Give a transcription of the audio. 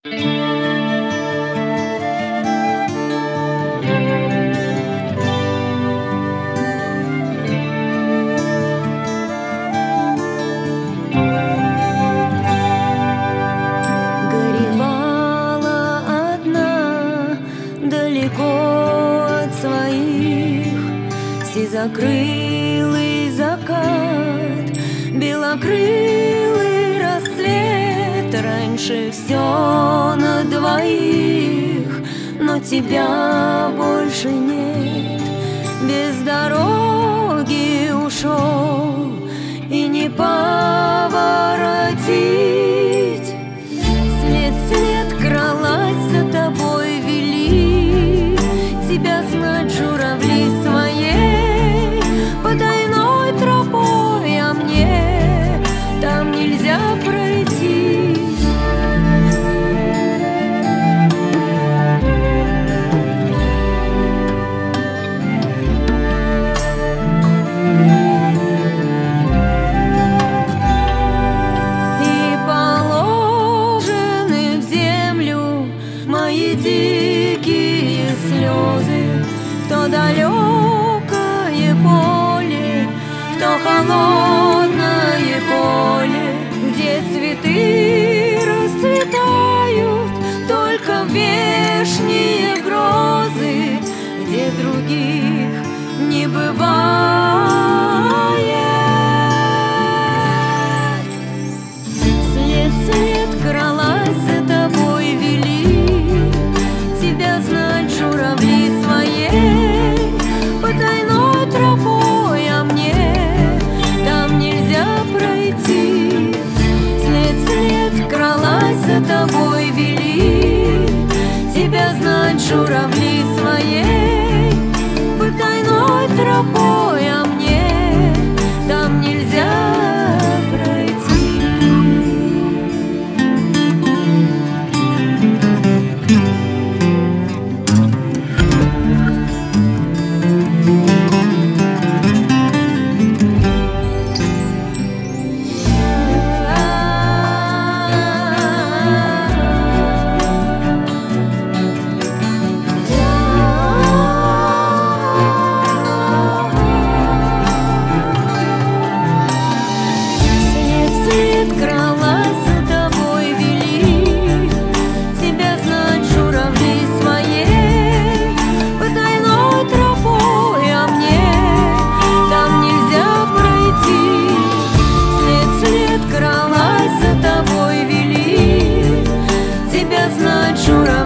Горевала одна, далеко от своих, сизокрылый закат, белокрылый рассвет. Раньше все на двоих, но тебя больше нет. Без дороги ушел, и не поворотить. След кралась за тобой, вели тебя знать журавли своей потайной тропой, а мне там нельзя пройти. Дикие слезы в то далекое поле, в то холодное поле, где цветы расцветают только в вешние грозы, где других не бывает. След кралась за тобой, вели тебя знать журавли своей потайной тропой, а мне там нельзя пройти. След кралась за тобой, вели тебя знать журавли своей потайной тропой, а мне там нельзя пройти. Знать журавли.